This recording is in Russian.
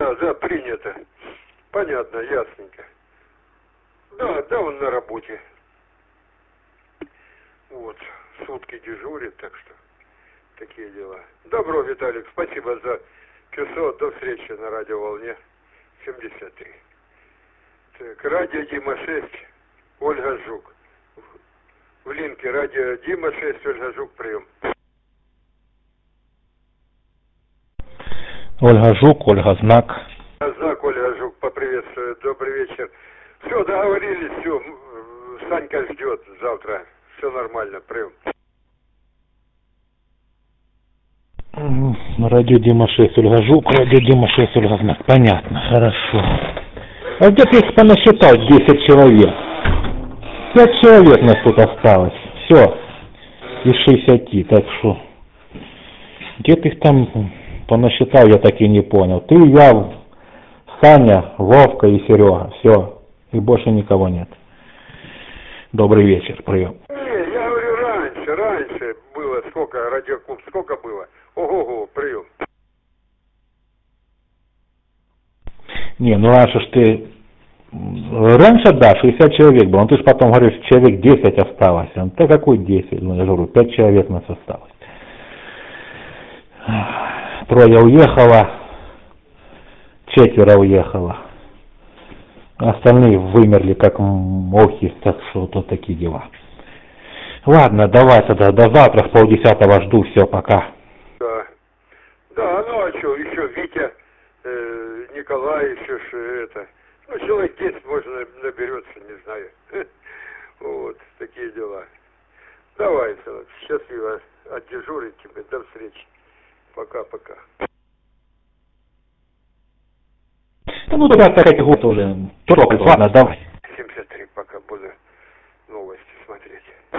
Да, принято. Понятно, ясненько. Да, он на работе. Вот, сутки дежурит, так что такие дела. Добро, Виталик, спасибо за часов. До встречи на радиоволне 73. Так, радио Дима 6, Ольга Жук. В линке радио Дима 6, Ольга Жук, прием. Ольга Жук, Ольга Знак. Знак, Ольга Жук, поприветствую. Добрый вечер. Все, договорились, все. Санька ждет завтра. Все нормально, прием. Радио Дима 6, Ольга Жук, радио Дима 6, Ольга Знак. Понятно, хорошо. А где-то их понасчитал 10 человек. 5 человек нас тут осталось. Все. Из 60, так что. Где ты их там понасчитал, я так и не понял. Ты, я, Саня, Вовка и Серега. Все. И больше никого нет. Добрый вечер, прием. Не, я говорю, раньше было сколько, радиоклуб, сколько было? Ого-го, прием. Не, ну раньше ж ты... Раньше, да, 60 человек было, но ты же потом говоришь, человек 10 осталось. Да какой 10? Ну, я же говорю, 5 человек нас осталось. 3 уехало, 4 уехало. Остальные вымерли как мохи, так что вот такие дела. Ладно, давай тогда, до завтра в 9:30 жду, все, пока. Да, ну а что, еще Витя, Николай, еще это... Ну, человек 10, можно, наберется, не знаю. Вот, такие дела. Давай, счастливо отдежурить тебе. До встречи. Пока-пока. Ну, тогда такая год уже. Ладно, давай. 73, пока буду новости смотреть.